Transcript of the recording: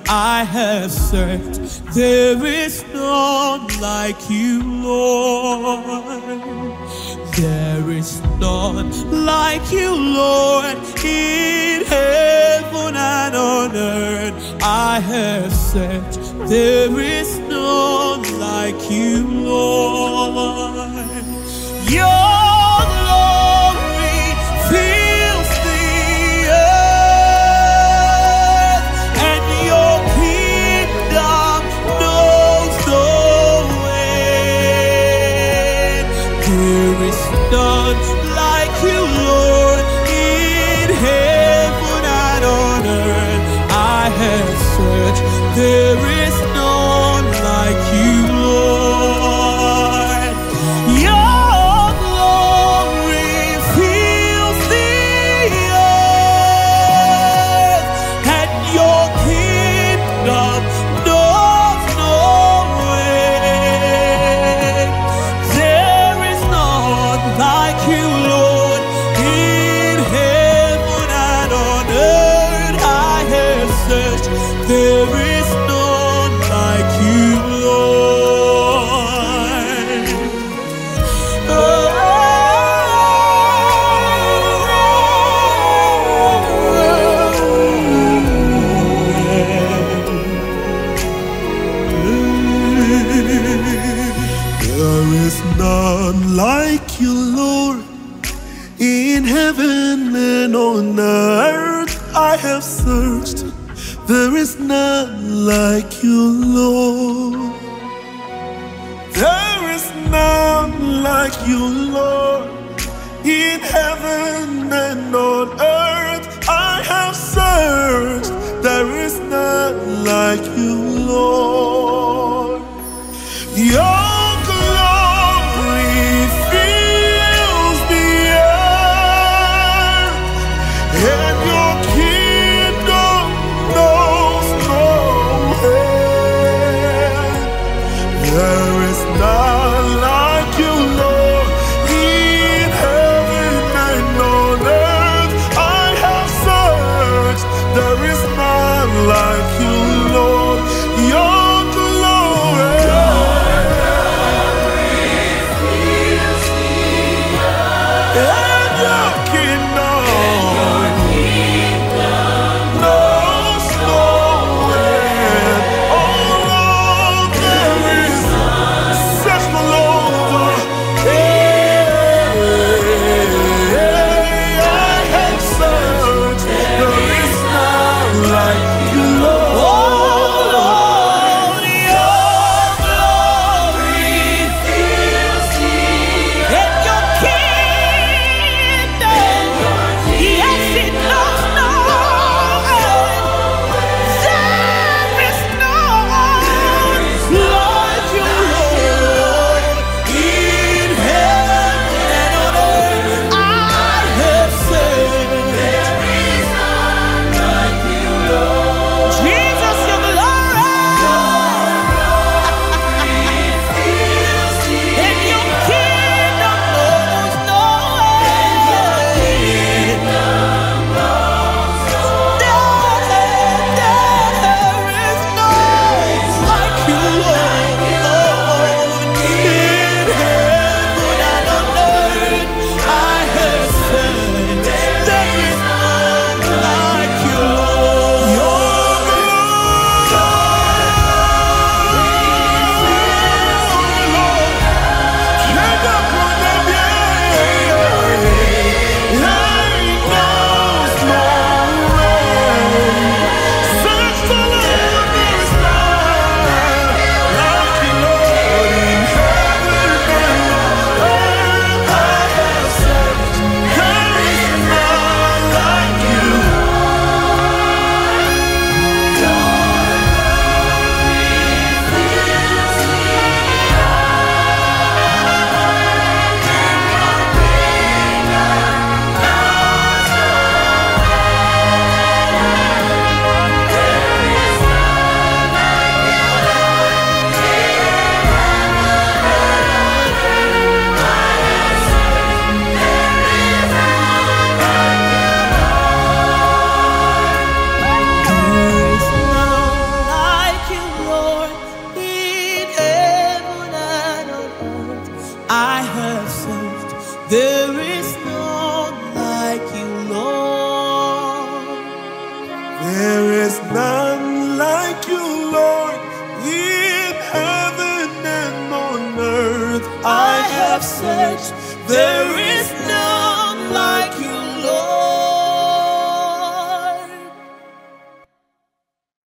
I have searched, there is none like you, Lord. There is none like you, Lord, in heaven and on earth. I have searched, there is none like you, Lord. Your glory fills the earth, and your kingdom knows no end. There is none like you, Lord, in heaven and on earth. I have searched, there is none like you, Lord. Your glory fills the earth, and your kingdom knows no end. There is none like you, Lord, in heaven and on earth. I have searched, there is none like you, Lord. There is none like you, Lord, in heaven and on earth. I have searched, there is none like you, Lord. There is none like you, Lord, in heaven and on earth. I have searched, there is none like you, Lord. Your glory fills the earth, and your kingdom knows no end. There is none like you, Lord, in heaven and on earth. I There is none like you, Lord, in heaven and on earth. I have searched, there is